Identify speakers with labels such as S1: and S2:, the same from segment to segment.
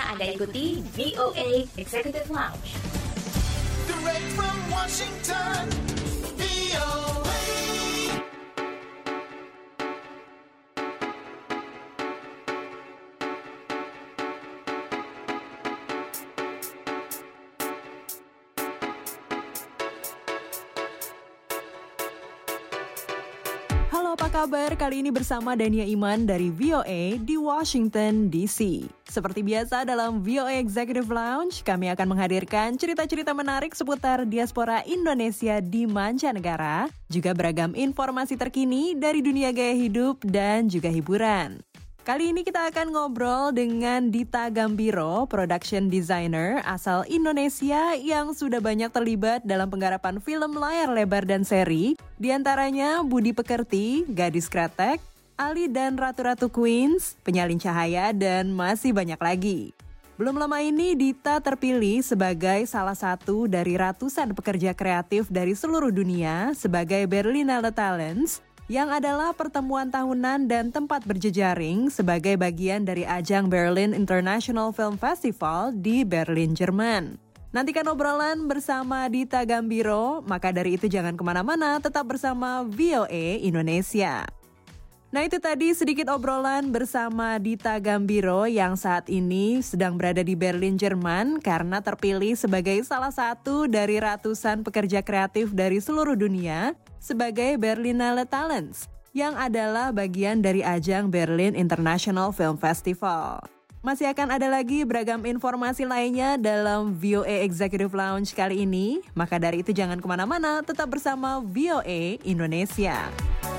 S1: Anda ikuti VOA Executive Lounge.
S2: Direct from Washington, VOA.
S3: Halo, apa kabar? Kali ini bersama Dania Iman dari VOA di Washington, D.C. Seperti biasa dalam VOA Executive Lounge, kami akan menghadirkan cerita-cerita menarik seputar diaspora Indonesia di mancanegara, juga beragam informasi terkini dari dunia gaya hidup dan juga hiburan. Kali ini kita akan ngobrol dengan Dita Gambiro, production designer asal Indonesia yang sudah banyak terlibat dalam penggarapan film layar lebar dan seri, di antaranya Budi Pekerti, Gadis Kretek, Ali dan Ratu-Ratu Queens, Penyalin Cahaya, dan masih banyak lagi. Belum lama ini Dita terpilih sebagai salah satu dari ratusan pekerja kreatif dari seluruh dunia sebagai Berlinale Talents, yang adalah pertemuan tahunan dan tempat berjejaring sebagai bagian dari ajang Berlin International Film Festival di Berlin, Jerman. Nantikan obrolan bersama Dita Gambiro, maka dari itu jangan kemana-mana, tetap bersama VOA Indonesia. Nah, itu tadi sedikit obrolan bersama Dita Gambiro yang saat ini sedang berada di Berlin, Jerman karena terpilih sebagai salah satu dari ratusan pekerja kreatif dari seluruh dunia sebagai Berlinale Talents yang adalah bagian dari ajang Berlin International Film Festival. Masih akan ada lagi beragam informasi lainnya dalam VOA Executive Lounge kali ini, maka dari itu jangan kemana-mana, tetap bersama VOA Indonesia.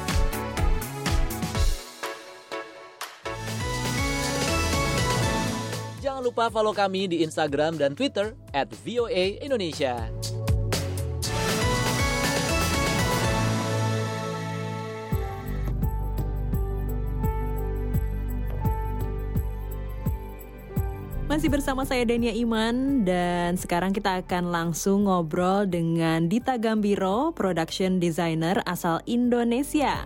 S4: Jangan lupa follow kami di Instagram dan Twitter @VOA_Indonesia.
S3: Masih bersama saya Dania Iman dan sekarang kita akan langsung ngobrol dengan Dita Gambiro, production designer asal Indonesia.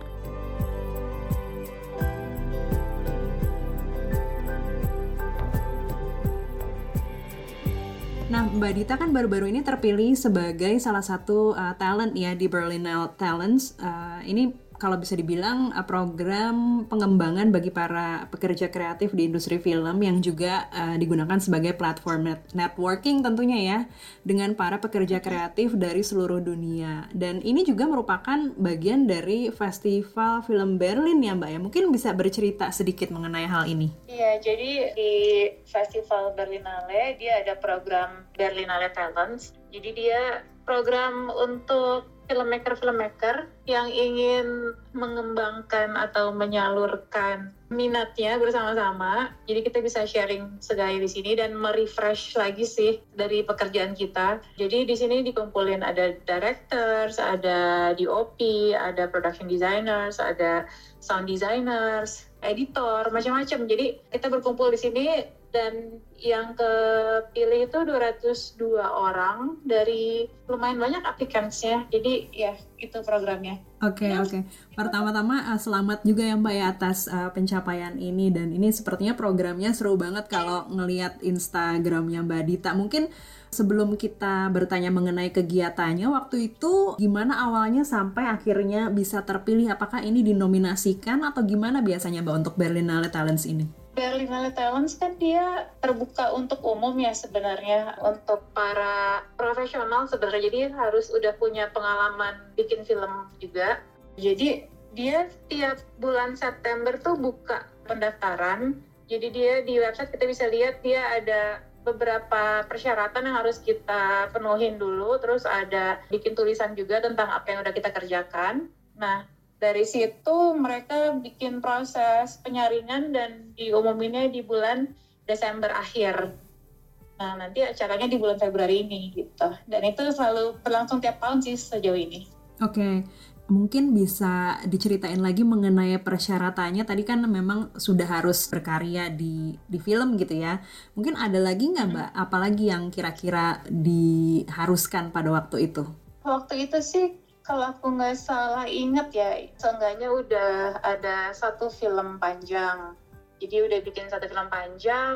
S3: Nah, Mbak Dita kan baru-baru ini terpilih sebagai salah satu talent ya di Berlinale Talents. Ini kalau bisa dibilang program pengembangan bagi para pekerja kreatif di industri film yang juga digunakan sebagai platform networking tentunya ya dengan para pekerja kreatif dari seluruh dunia. Dan ini juga merupakan bagian dari Festival Film Berlin ya Mbak ya. Mungkin bisa bercerita sedikit mengenai hal ini.
S5: Iya, jadi di Festival Berlinale dia ada program Berlinale Talents. Jadi dia program untuk filmmaker yang ingin mengembangkan atau menyalurkan minatnya bersama-sama. Jadi kita bisa sharing segala di sini dan merefresh lagi sih dari pekerjaan kita. Jadi di sini dikumpulin ada directors, ada DOP, ada production designers, ada sound designers, editor, macam-macam. Jadi kita berkumpul di sini dan yang kepilih itu 202 orang dari lumayan banyak applicants-nya. Jadi ya itu programnya.
S3: Oke. Pertama-tama selamat juga ya Mbak ya atas pencapaian ini, dan ini sepertinya programnya seru banget kalau ngelihat Instagramnya Mbak Dita. Mungkin sebelum kita bertanya mengenai kegiatannya, waktu itu gimana awalnya sampai akhirnya bisa terpilih? Apakah ini dinominasikan atau gimana biasanya Mbak untuk Berlinale Talents ini?
S5: Berlinale Talents kan dia terbuka untuk umum ya sebenarnya, untuk para profesional sebenarnya, jadi harus udah punya pengalaman bikin film juga. Jadi dia tiap bulan September tuh buka pendaftaran, jadi dia di website kita bisa lihat dia ada beberapa persyaratan yang harus kita penuhin dulu, terus ada bikin tulisan juga tentang apa yang udah kita kerjakan. Nah, dari situ mereka bikin proses penyaringan dan diumuminnya di bulan Desember akhir. Nah, nanti acaranya di bulan Februari ini gitu. Dan itu selalu berlangsung tiap tahun sih sejauh ini.
S3: Oke. Mungkin bisa diceritain lagi mengenai persyaratannya. Tadi kan memang sudah harus berkarya di film gitu ya. Mungkin ada lagi nggak Mbak? Apalagi yang kira-kira diharuskan pada waktu itu?
S5: Waktu itu sih kalau aku nggak salah ingat ya, seenggaknya udah ada satu film panjang. Jadi udah bikin satu film panjang,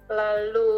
S5: lalu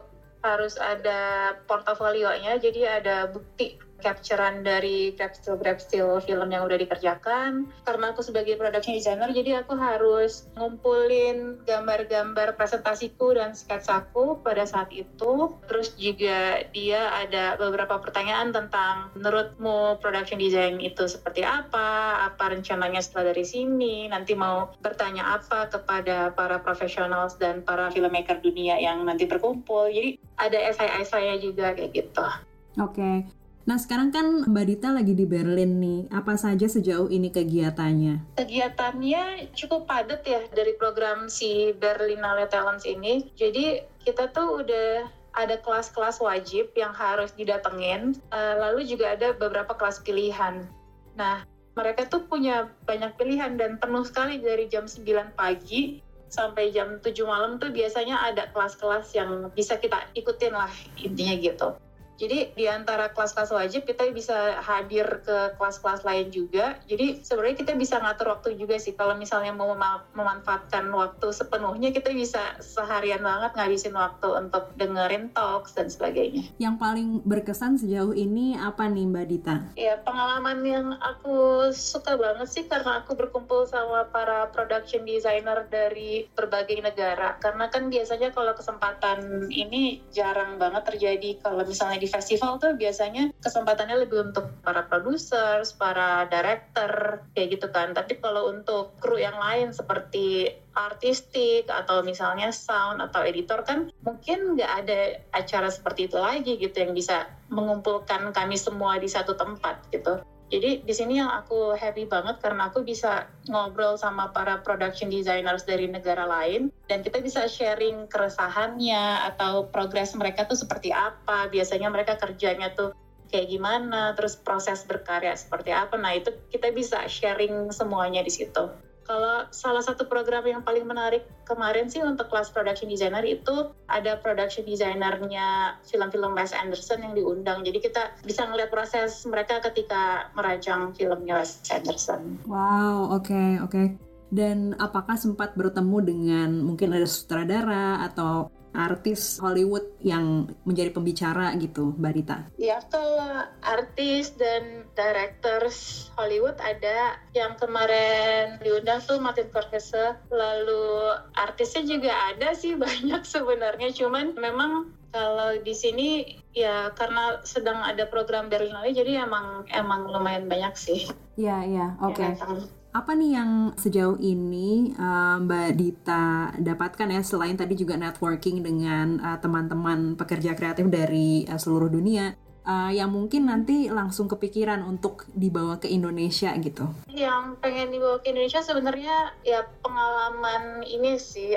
S5: harus ada portofolionya, jadi ada bukti capturean dari grab-still film yang udah dikerjakan. Karena aku sebagai production designer, jadi aku harus ngumpulin gambar-gambar presentasiku dan sketsaku pada saat itu. Terus juga dia ada beberapa pertanyaan tentang menurutmu production design itu seperti apa rencananya setelah dari sini, nanti mau bertanya apa kepada para profesional dan para filmmaker dunia yang nanti berkumpul. Jadi ada essay-essay juga kayak gitu.
S3: Oke. Nah sekarang kan Mbak Dita lagi di Berlin nih, apa saja sejauh ini kegiatannya?
S5: Kegiatannya cukup padat ya dari program si Berlinale Talents ini. Jadi kita tuh udah ada kelas-kelas wajib yang harus didatengin, lalu juga ada beberapa kelas pilihan. Nah mereka tuh punya banyak pilihan dan penuh sekali dari jam 9 pagi sampai jam 7 malam tuh biasanya ada kelas-kelas yang bisa kita ikutin lah intinya gitu. Jadi di antara kelas-kelas wajib kita bisa hadir ke kelas-kelas lain juga. Jadi sebenarnya kita bisa ngatur waktu juga sih. Kalau misalnya mau memanfaatkan waktu sepenuhnya, kita bisa seharian banget ngabisin waktu untuk dengerin talks dan sebagainya.
S3: Yang paling berkesan sejauh ini apa nih Mbak Dita?
S5: Ya pengalaman yang aku suka banget sih karena aku berkumpul sama para production designer dari berbagai negara. Karena kan biasanya kalau kesempatan ini jarang banget terjadi. Kalau misalnya di festival tuh biasanya kesempatannya lebih untuk para producers, para director, kayak gitu kan. Tapi kalau untuk kru yang lain seperti artistik atau misalnya sound atau editor kan mungkin nggak ada acara seperti itu lagi gitu yang bisa mengumpulkan kami semua di satu tempat gitu. Jadi di sini yang aku happy banget karena aku bisa ngobrol sama para production designers dari negara lain dan kita bisa sharing keresahannya atau progres mereka tuh seperti apa, biasanya mereka kerjanya tuh kayak gimana, terus proses berkarya seperti apa. Nah itu kita bisa sharing semuanya di situ. Kalau salah satu program yang paling menarik kemarin sih untuk kelas production designer itu ada production designernya film-film Wes Anderson yang diundang. Jadi kita bisa ngeliat proses mereka ketika merancang filmnya Wes Anderson.
S3: Wow, oke. Dan apakah sempat bertemu dengan mungkin ada sutradara atau artis Hollywood yang menjadi pembicara gitu, Mbak Dita?
S5: Ya, kalau artis dan directors Hollywood ada yang kemarin diundang tuh Martin Scorsese, lalu artisnya juga ada sih banyak sebenarnya, cuman memang kalau di sini ya karena sedang ada program Berlinale jadi emang lumayan banyak sih.
S3: Iya, oke. Apa nih yang sejauh ini Mbak Dita dapatkan ya selain tadi juga networking dengan teman-teman pekerja kreatif dari seluruh dunia yang mungkin nanti langsung kepikiran untuk dibawa ke Indonesia gitu?
S5: Yang pengen dibawa ke Indonesia sebenarnya ya pengalaman ini sih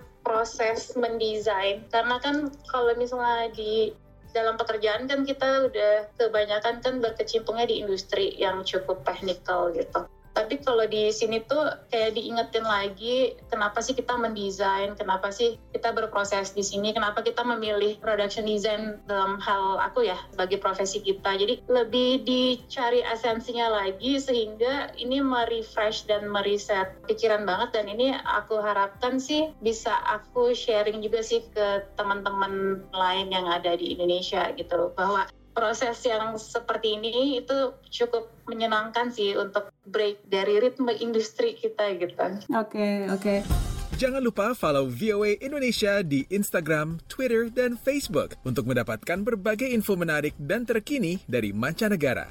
S5: proses mendesain, karena kan kalau misalnya di dalam pekerjaan kan kita udah kebanyakan kan berkecimpungnya di industri yang cukup teknikal gitu. Tapi kalau di sini tuh kayak diingetin lagi kenapa sih kita mendesain, kenapa sih kita berproses di sini, kenapa kita memilih production design dalam hal aku ya sebagai profesi kita. Jadi lebih dicari esensinya lagi sehingga ini merefresh dan mereset pikiran banget, dan ini aku harapkan sih bisa aku sharing juga sih ke teman-teman lain yang ada di Indonesia gitu, bahwa proses yang seperti ini itu cukup menyenangkan sih untuk break dari ritme industri kita gitu.
S3: Oke.
S6: Jangan lupa follow VOA Indonesia di Instagram, Twitter, dan Facebook untuk mendapatkan berbagai info menarik dan terkini dari mancanegara.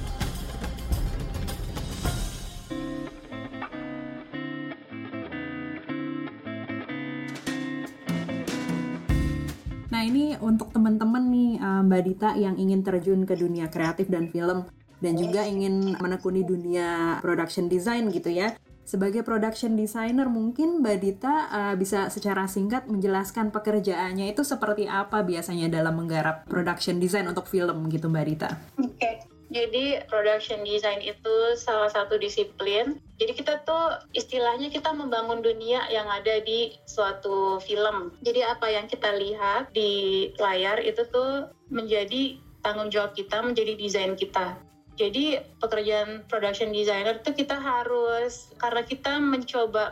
S3: Nah ini untuk teman-teman nih Mbak Dita yang ingin terjun ke dunia kreatif dan film dan juga ingin menekuni dunia production design gitu ya. Sebagai production designer mungkin Mbak Dita bisa secara singkat menjelaskan pekerjaannya itu seperti apa biasanya dalam menggarap production design untuk film gitu Mbak Dita.
S5: Oke. Jadi production design itu salah satu disiplin. Jadi kita tuh istilahnya kita membangun dunia yang ada di suatu film. Jadi apa yang kita lihat di layar itu tuh menjadi tanggung jawab kita, menjadi desain kita. Jadi pekerjaan production designer itu kita harus, karena kita mencoba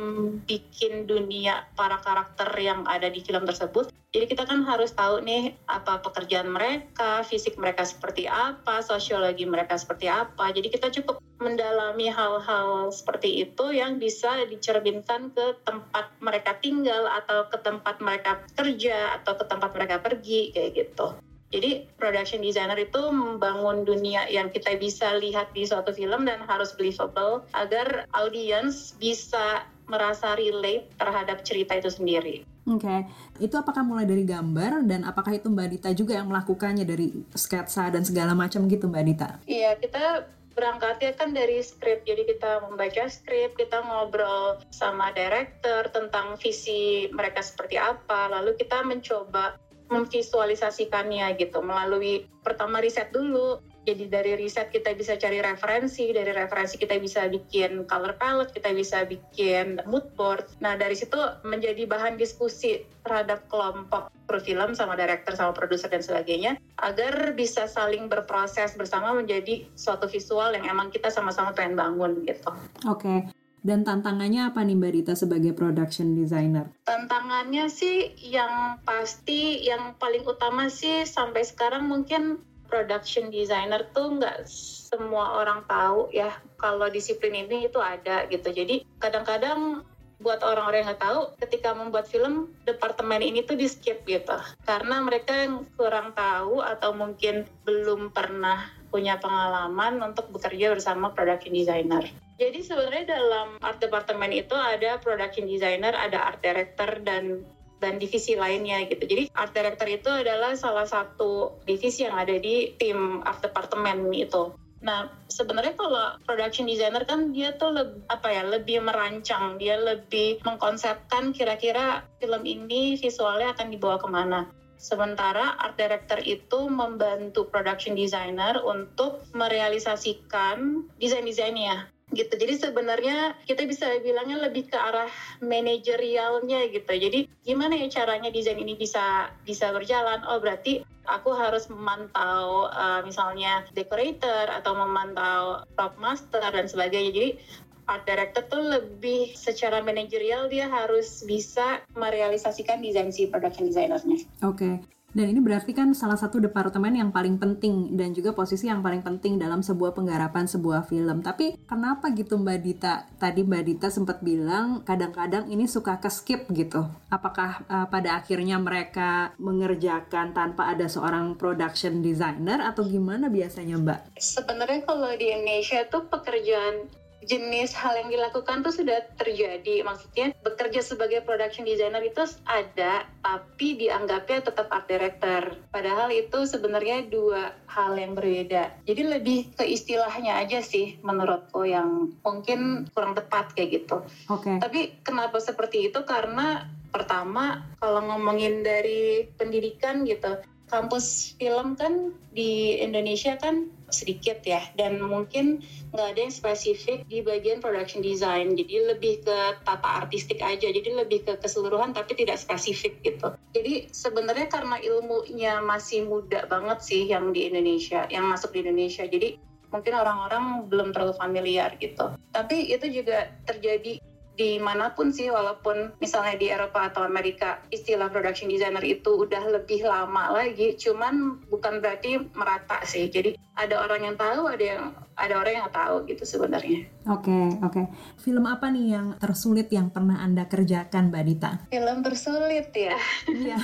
S5: membikin dunia para karakter yang ada di film tersebut, jadi kita kan harus tahu nih apa pekerjaan mereka, fisik mereka seperti apa, sosiologi mereka seperti apa. Jadi kita cukup mendalami hal-hal seperti itu yang bisa dicerminkan ke tempat mereka tinggal atau ke tempat mereka kerja atau ke tempat mereka pergi kayak gitu. Jadi production designer itu membangun dunia yang kita bisa lihat di suatu film dan harus believable agar audiens bisa merasa relate terhadap cerita itu sendiri.
S3: Oke, itu apakah mulai dari gambar dan apakah itu Mbak Dita juga yang melakukannya dari sketsa dan segala macam gitu Mbak Dita?
S5: Iya, kita berangkatnya kan dari skrip, jadi kita membaca skrip, kita ngobrol sama director tentang visi mereka seperti apa, lalu kita mencoba memvisualisasikannya gitu melalui pertama riset dulu. Jadi dari riset kita bisa cari referensi, dari referensi kita bisa bikin color palette, kita bisa bikin mood board. Nah dari situ menjadi bahan diskusi terhadap kelompok kru film sama director sama produser dan sebagainya agar bisa saling berproses bersama menjadi suatu visual yang emang kita sama-sama pengen bangun gitu.
S3: Oke. Dan tantangannya apa nih Mbak Dita sebagai production designer?
S5: Tantangannya sih yang pasti, yang paling utama sih sampai sekarang mungkin production designer tuh nggak semua orang tahu ya kalau disiplin ini itu ada gitu. Jadi kadang-kadang buat orang-orang yang nggak tahu ketika membuat film departemen ini tuh di skip gitu. Karena mereka yang kurang tahu atau mungkin belum pernah punya pengalaman untuk bekerja bersama production designer. Jadi sebenarnya dalam art department itu ada production designer, ada art director dan divisi lainnya gitu. Jadi art director itu adalah salah satu divisi yang ada di tim art department itu. Nah, sebenarnya kalau production designer kan dia tuh lebih merancang, dia lebih mengkonsepkan kira-kira film ini visualnya akan dibawa kemana. Sementara art director itu membantu production designer untuk merealisasikan desain-desainnya gitu. Jadi sebenarnya kita bisa bilangnya lebih ke arah manajerialnya gitu. Jadi gimana ya caranya desain ini bisa berjalan? Oh berarti aku harus memantau misalnya decorator atau memantau prop master dan sebagainya. Jadi art director tuh lebih secara manajerial, dia harus bisa merealisasikan desain si production designernya.
S3: Oke. Dan ini berarti kan salah satu departemen yang paling penting dan juga posisi yang paling penting dalam sebuah penggarapan sebuah film. Tapi kenapa gitu Mbak Dita? Tadi Mbak Dita sempat bilang kadang-kadang ini suka ke-skip gitu. Apakah pada akhirnya mereka mengerjakan tanpa ada seorang production designer atau gimana biasanya Mbak?
S5: Sebenarnya kalau di Indonesia tuh pekerjaan jenis hal yang dilakukan tuh sudah terjadi. Maksudnya bekerja sebagai production designer itu ada, tapi dianggapnya tetap art director. Padahal itu sebenarnya dua hal yang berbeda. Jadi lebih ke istilahnya aja sih menurutku yang mungkin kurang tepat kayak gitu.
S3: Oke.
S5: Tapi kenapa seperti itu? Karena pertama kalau ngomongin dari pendidikan gitu, kampus film kan di Indonesia kan sedikit ya, dan mungkin nggak ada yang spesifik di bagian production design, jadi lebih ke tata artistik aja, jadi lebih ke keseluruhan tapi tidak spesifik gitu. Jadi sebenarnya karena ilmunya masih muda banget sih yang di Indonesia, yang masuk di Indonesia, jadi mungkin orang-orang belum terlalu familiar gitu. Tapi itu juga terjadi dimanapun sih, walaupun misalnya di Eropa atau Amerika istilah production designer itu udah lebih lama lagi, cuman bukan berarti merata sih. Jadi ada orang yang tahu, ada orang yang nggak tahu gitu sebenarnya.
S3: Oke. Film apa nih yang tersulit yang pernah Anda kerjakan, Mbak Dita?
S5: Film tersulit ya?
S3: Iya.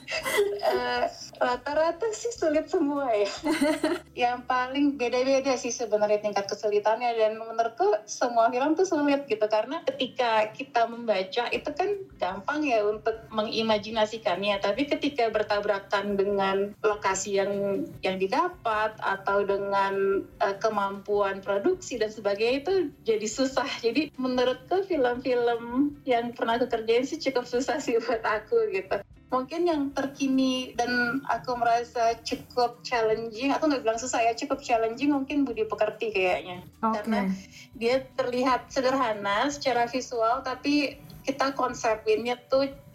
S5: Rata-rata sih sulit semua ya. Yang paling beda-beda sih sebenarnya tingkat kesulitannya, dan menurutku semua film tuh sulit gitu, karena ketika kita membaca itu kan gampang ya untuk mengimajinasikannya, tapi ketika bertabrakan dengan lokasi yang didapat atau dengan kemampuan produksi dan sebagainya itu jadi susah. Jadi menurutku film-film yang pernah aku kerjain sih cukup susah sih buat aku gitu. Mungkin yang terkini dan aku merasa cukup challenging, aku nggak bilang susah ya, cukup challenging mungkin Budi Pekerti kayaknya. Karena dia terlihat sederhana secara visual, tapi kita konsepinnya tuh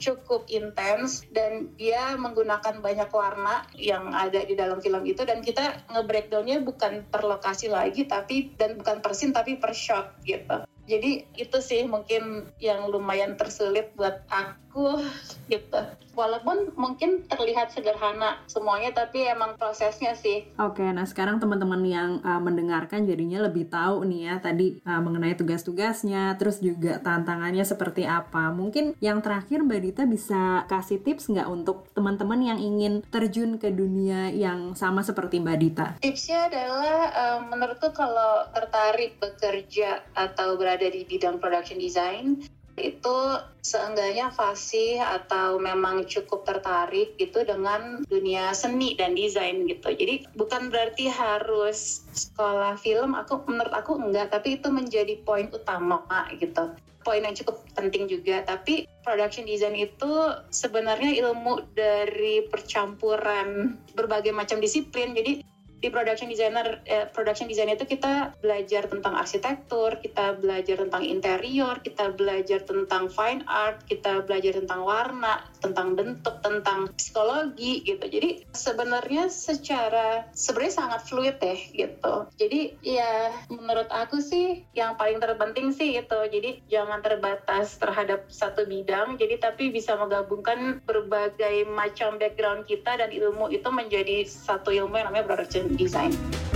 S5: cukup intens dan dia menggunakan banyak warna yang ada di dalam film itu, dan kita nge-breakdown-nya bukan per lokasi lagi dan bukan per scene tapi per shot gitu. Jadi itu sih mungkin yang lumayan tersulit buat aku gitu. Walaupun mungkin terlihat sederhana semuanya, tapi emang prosesnya sih.
S3: Oke, nah sekarang teman-teman yang mendengarkan jadinya lebih tahu nih ya tadi mengenai tugas-tugasnya, terus juga tantangannya seperti apa. Mungkin yang terakhir Mbak Dita bisa kasih tips nggak untuk teman-teman yang ingin terjun ke dunia yang sama seperti Mbak Dita?
S5: Tipsnya adalah menurutku kalau tertarik bekerja atau berada di bidang production design, itu seenggaknya fasih atau memang cukup tertarik gitu dengan dunia seni dan desain gitu. Jadi bukan berarti harus sekolah film, menurut aku enggak, tapi itu menjadi poin utama gitu. Poin yang cukup penting juga, tapi production design itu sebenarnya ilmu dari percampuran berbagai macam disiplin. Jadi di production design itu kita belajar tentang arsitektur, kita belajar tentang interior, kita belajar tentang fine art, kita belajar tentang warna, tentang bentuk, tentang psikologi gitu. Jadi sebenarnya sangat fluid ya gitu. Jadi ya menurut aku sih yang paling terpenting sih itu. Jadi jangan terbatas terhadap satu bidang, tapi bisa menggabungkan berbagai macam background kita dan ilmu itu menjadi satu ilmu yang namanya production design.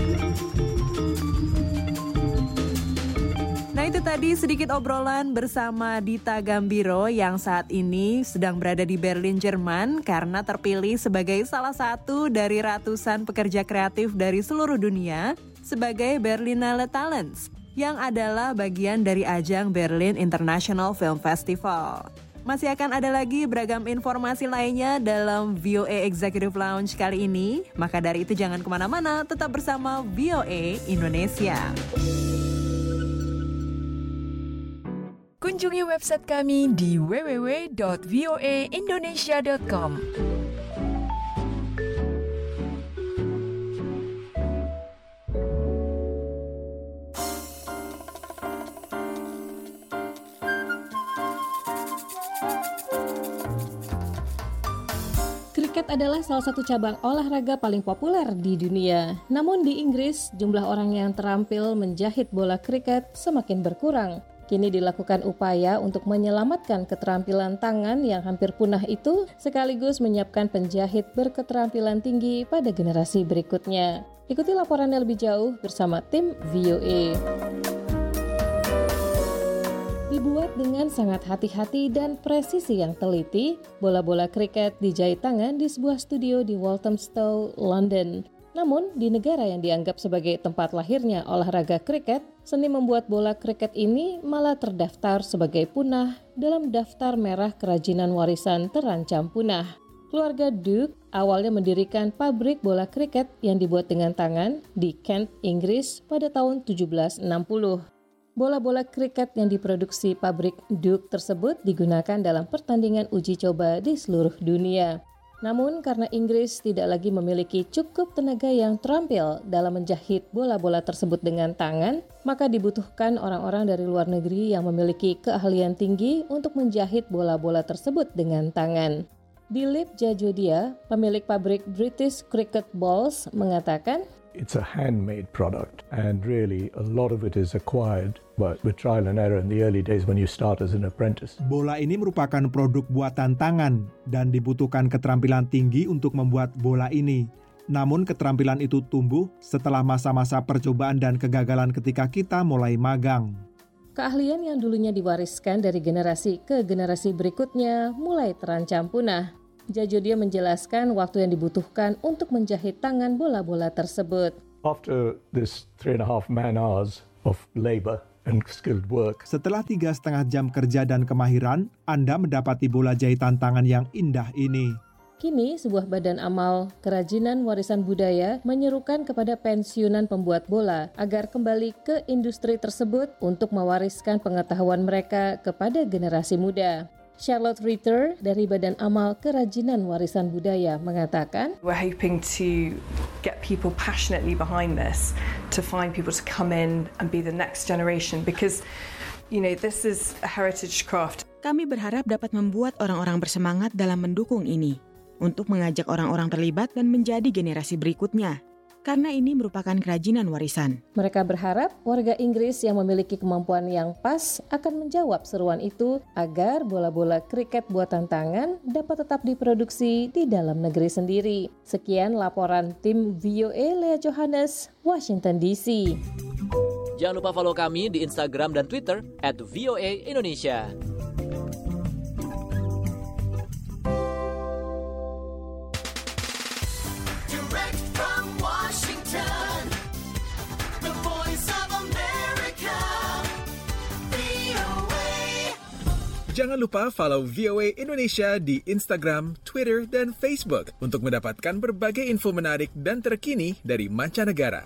S3: Nah itu tadi sedikit obrolan bersama Dita Gambiro yang saat ini sedang berada di Berlin, Jerman karena terpilih sebagai salah satu dari ratusan pekerja kreatif dari seluruh dunia sebagai Berlinale Talents yang adalah bagian dari ajang Berlin International Film Festival. Masih akan ada lagi beragam informasi lainnya dalam VOA Executive Lounge kali ini. Maka dari itu jangan kemana-mana, tetap bersama VOA Indonesia.
S7: Kunjungi website kami di www.voaindonesia.com.
S8: Kriket adalah salah satu cabang olahraga paling populer di dunia. Namun di Inggris, jumlah orang yang terampil menjahit bola kriket semakin berkurang. Kini dilakukan upaya untuk menyelamatkan keterampilan tangan yang hampir punah itu, sekaligus menyiapkan penjahit berketerampilan tinggi pada generasi berikutnya. Ikuti laporannya lebih jauh bersama tim VOA. Dibuat dengan sangat hati-hati dan presisi yang teliti, bola-bola kriket dijahit tangan di sebuah studio di Walthamstow, London. Namun, di negara yang dianggap sebagai tempat lahirnya olahraga kriket, seni membuat bola kriket ini malah terdaftar sebagai punah dalam daftar merah kerajinan warisan terancam punah. Keluarga Duke awalnya mendirikan pabrik bola kriket yang dibuat dengan tangan di Kent, Inggris pada tahun 1760. Bola-bola kriket yang diproduksi pabrik Duke tersebut digunakan dalam pertandingan uji coba di seluruh dunia. Namun karena Inggris tidak lagi memiliki cukup tenaga yang terampil dalam menjahit bola-bola tersebut dengan tangan, maka dibutuhkan orang-orang dari luar negeri yang memiliki keahlian tinggi untuk menjahit bola-bola tersebut dengan tangan. Dilip Jajodia, pemilik pabrik British Cricket Balls, mengatakan,
S9: It's a handmade product, and really a lot of it is acquired with trial and error in the early days when you start as an apprentice.
S10: Bola ini merupakan produk buatan tangan dan dibutuhkan keterampilan tinggi untuk membuat bola ini. Namun keterampilan itu tumbuh setelah masa-masa percobaan dan kegagalan ketika kita mulai magang.
S8: Keahlian yang dulunya diwariskan dari generasi ke generasi berikutnya mulai terancam punah. Jajodia menjelaskan waktu yang dibutuhkan untuk menjahit tangan bola-bola tersebut.
S9: After this 3.5 man-hours of labor and skilled work,
S10: setelah 3,5 jam kerja dan kemahiran, Anda mendapati bola jahitan tangan yang indah ini.
S8: Kini, sebuah badan amal kerajinan warisan budaya menyerukan kepada pensiunan pembuat bola agar kembali ke industri tersebut untuk mewariskan pengetahuan mereka kepada generasi muda. Charlotte Ritter dari Badan Amal Kerajinan Warisan Budaya mengatakan,
S11: We're hoping to get people passionately behind this, to find people to come in and be the next generation, because, this is a heritage craft.
S12: Kami berharap dapat membuat orang-orang bersemangat dalam mendukung ini, untuk mengajak orang-orang terlibat dan menjadi generasi berikutnya, karena ini merupakan kerajinan warisan.
S8: Mereka berharap warga Inggris yang memiliki kemampuan yang pas akan menjawab seruan itu agar bola-bola kriket buatan tangan dapat tetap diproduksi di dalam negeri sendiri. Sekian laporan tim VOA Lea Johannes, Washington DC.
S4: Jangan lupa follow kami di Instagram dan Twitter @VOA Indonesia.
S2: Direct from Washington, the voice of America, VOA.
S6: Jangan lupa follow VOA Indonesia di Instagram, Twitter, dan Facebook untuk mendapatkan berbagai info menarik dan terkini dari mancanegara.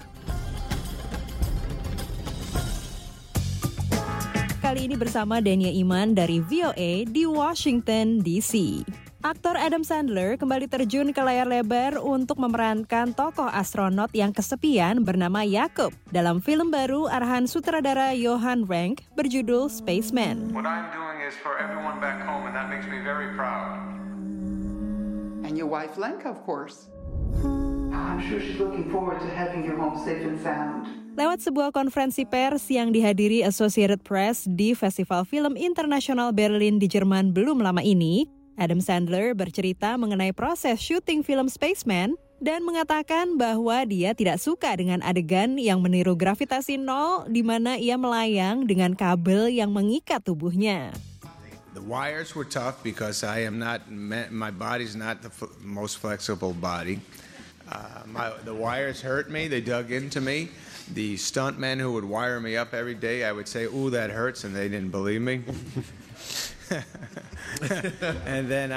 S3: Kali ini bersama Dania Iman dari VOA di Washington DC. Aktor Adam Sandler kembali terjun ke layar lebar untuk memerankan tokoh astronot yang kesepian bernama Jakob dalam film baru arahan sutradara Johan Renck berjudul Spaceman.
S13: What I'm doing is for everyone back home, and that makes me very proud.
S14: And your wife Lenka, of course.
S15: I'm sure she's looking forward to having you home safe and sound.
S3: Lewat sebuah konferensi pers yang dihadiri Associated Press di Festival Film Internasional Berlin di Jerman belum lama ini, Adam Sandler bercerita mengenai proses syuting film Spaceman dan mengatakan bahwa dia tidak suka dengan adegan yang meniru gravitasi nol di mana ia melayang dengan kabel yang mengikat tubuhnya.
S16: The wires were tough because my body's not the most flexible body. The wires hurt me, they dug into me. The stuntmen who would wire me up every day, I would say, "Ooh, that hurts," and they didn't believe me. And then,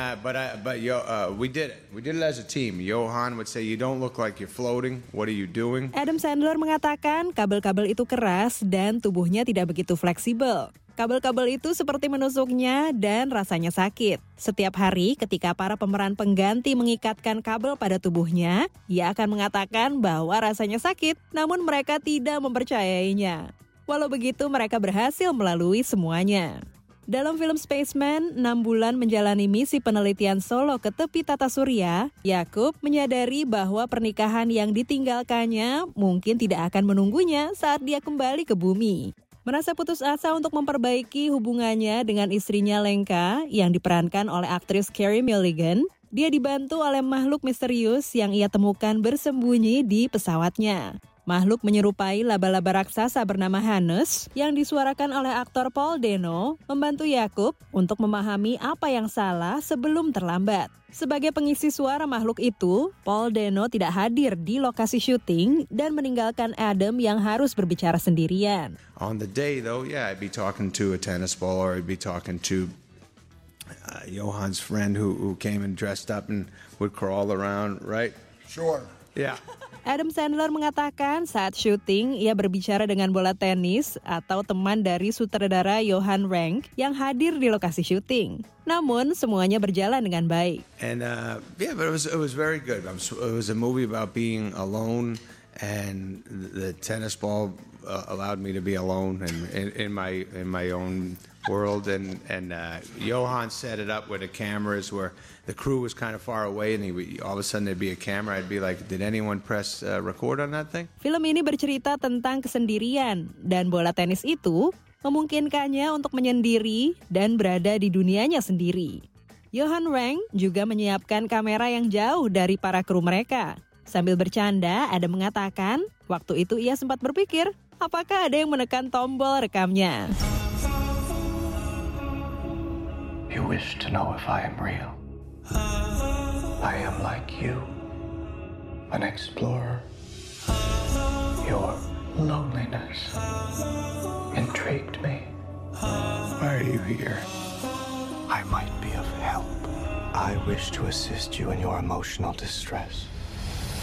S16: we did it. We did it as a team. Johan would say, "You don't look like you're floating. What are you doing?"
S3: Adam Sandler mengatakan kabel-kabel itu keras dan tubuhnya tidak begitu fleksibel. Kabel-kabel itu seperti menusuknya dan rasanya sakit. Setiap hari ketika para pemeran pengganti mengikatkan kabel pada tubuhnya, ia akan mengatakan bahwa rasanya sakit, namun mereka tidak mempercayainya. Walau begitu, mereka berhasil melalui semuanya. Dalam film Spaceman, 6 bulan menjalani misi penelitian solo ke tepi tata surya, Jakob menyadari bahwa pernikahan yang ditinggalkannya mungkin tidak akan menunggunya saat dia kembali ke bumi. Merasa putus asa untuk memperbaiki hubungannya dengan istrinya Lenka yang diperankan oleh aktris Carey Mulligan, dia dibantu oleh makhluk misterius yang ia temukan bersembunyi di pesawatnya. Makhluk menyerupai laba-laba raksasa bernama Hannes yang disuarakan oleh aktor Paul Dano membantu Jakob untuk memahami apa yang salah sebelum terlambat. Sebagai pengisi suara makhluk itu, Paul Dano tidak hadir di lokasi syuting dan meninggalkan Adam yang harus berbicara sendirian.
S16: On the day, though, I'd be talking to a tennis ball, or I'd be talking to Johan's friend who came and dressed up and would crawl around, right?
S13: Sure.
S16: Yeah.
S3: Adam Sandler mengatakan saat syuting ia berbicara dengan bola tenis atau teman dari sutradara Johan Renck yang hadir di lokasi syuting. Namun semuanya berjalan dengan baik.
S16: And but it was very good. It was a movie about being alone, and the tennis ball allowed me to be alone in my own world. And Johan set it up with the cameras where the crew was kind of far away, and all of a sudden there'd be a camera. I'd be like, did anyone press record on that thing?
S3: Film ini bercerita tentang kesendirian, dan bola tenis itu memungkinkannya untuk menyendiri dan berada di dunianya sendiri. Johan Renck juga menyiapkan kamera yang jauh dari para kru mereka. Sambil bercanda, Adam mengatakan, waktu itu ia sempat berpikir, apakah ada yang menekan tombol rekamnya?
S9: You wish to know if I am real. I am like you, an explorer. Your loneliness intrigued me.
S16: Why are you here?
S9: I might be of help. I wish to assist you in your emotional distress.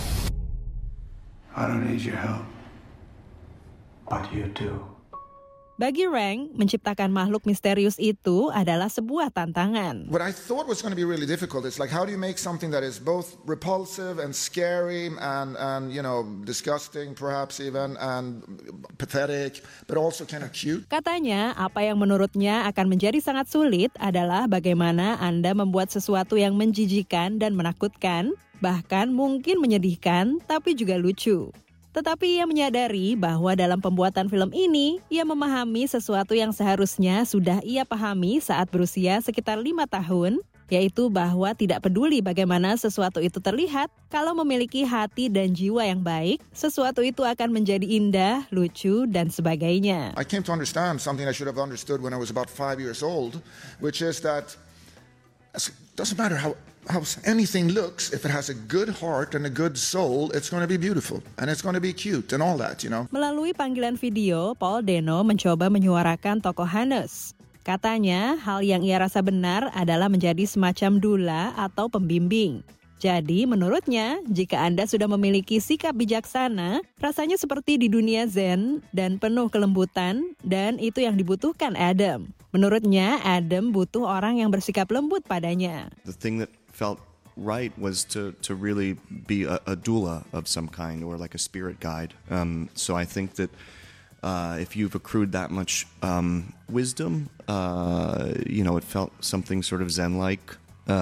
S16: I don't need your help.
S9: But you do.
S3: Bagi Rank, menciptakan makhluk misterius itu adalah sebuah tantangan.
S17: What I thought was going to be really difficult is like, how do you make something that is both repulsive and scary and disgusting perhaps even and pathetic but also kind of cute.
S3: Katanya, apa yang menurutnya akan menjadi sangat sulit adalah bagaimana Anda membuat sesuatu yang menjijikan dan menakutkan, bahkan mungkin menyedihkan tapi juga lucu. Tetapi ia menyadari bahwa dalam pembuatan film ini, ia memahami sesuatu yang seharusnya sudah ia pahami saat berusia sekitar 5 tahun, yaitu bahwa tidak peduli bagaimana sesuatu itu terlihat, kalau memiliki hati dan jiwa yang baik, sesuatu itu akan menjadi indah, lucu, dan sebagainya.
S17: I came to understand something I should have understood when I was about 5 years old, which is that it doesn't matter how anything looks, if it has a good heart and a good soul, it's going to be beautiful and it's going to be cute and all that,
S3: Melalui panggilan video, Paul Dano mencoba menyuarakan tokoh Hannes. Katanya, hal yang ia rasa benar adalah menjadi semacam dula atau pembimbing. Jadi, menurutnya, jika Anda sudah memiliki sikap bijaksana, rasanya seperti di dunia Zen dan penuh kelembutan, dan itu yang dibutuhkan Adam. Menurutnya, Adam butuh orang yang bersikap lembut padanya.
S18: The thing that felt right was to really be a doula of some kind or like a spirit guide. So I think that if you've accrued that much wisdom, it felt something sort of Zen-like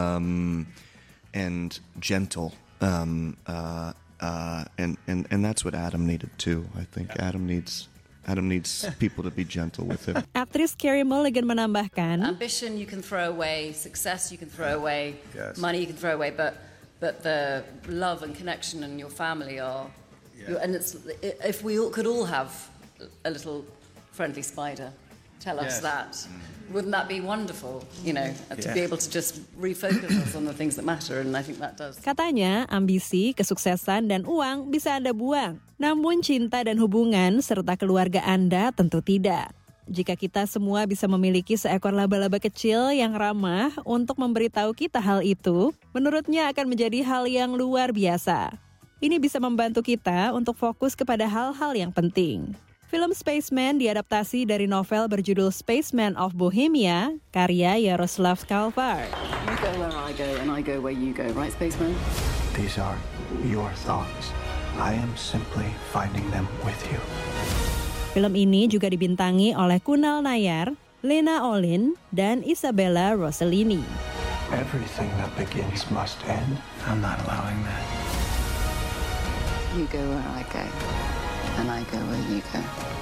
S18: and gentle. And that's what Adam needed too. I think Adam needs people to be gentle with him.
S3: Aktris Carey Mulligan menambahkan,
S19: ambition you can throw away, success you can throw away, yes. Money you can throw away, but the love and connection and your family are, and if we could all have a little friendly spider tell us that, wouldn't that be wonderful? To be able to just refocus us on the things that matter, and I think that does.
S3: Katanya, ambisi, kesuksesan, dan uang bisa Anda buang. Namun cinta dan hubungan serta keluarga Anda tentu tidak. Jika kita semua bisa memiliki seekor laba-laba kecil yang ramah untuk memberitahu kita hal itu, menurutnya akan menjadi hal yang luar biasa. Ini bisa membantu kita untuk fokus kepada hal-hal yang penting. Film Spaceman diadaptasi dari novel berjudul Spaceman of Bohemia, karya Yaroslav Kalvar.
S19: You go where I go and I go where you go, right, Spaceman?
S20: These are your thoughts. I am simply finding them with you.
S3: Film ini juga dibintangi oleh Kunal Nayar, Lena Olin, dan Isabella Rossellini.
S20: Everything that begins must end. I'm not allowing that.
S19: You go where I go. And I go where you go.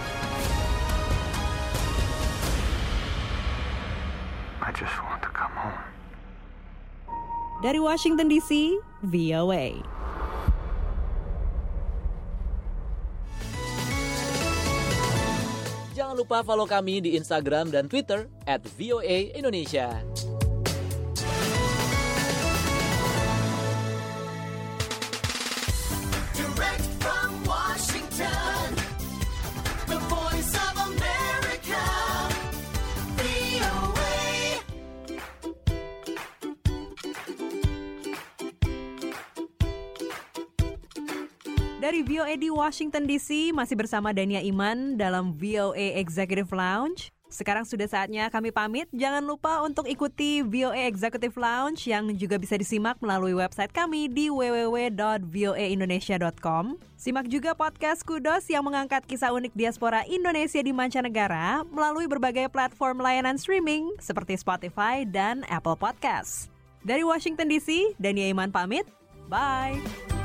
S20: I just want to come home.
S3: Dari Washington DC, VOA.
S4: Jangan lupa follow kami di Instagram dan Twitter @VOA_Indonesia.
S3: Dari VOA di Washington DC, masih bersama Dania Iman dalam VOA Executive Lounge. Sekarang sudah saatnya kami pamit. Jangan lupa untuk ikuti VOA Executive Lounge yang juga bisa disimak melalui website kami di www.voaindonesia.com. Simak juga podcast Kudos yang mengangkat kisah unik diaspora Indonesia di mancanegara melalui berbagai platform layanan streaming seperti Spotify dan Apple Podcasts. Dari Washington DC, Dania Iman pamit. Bye!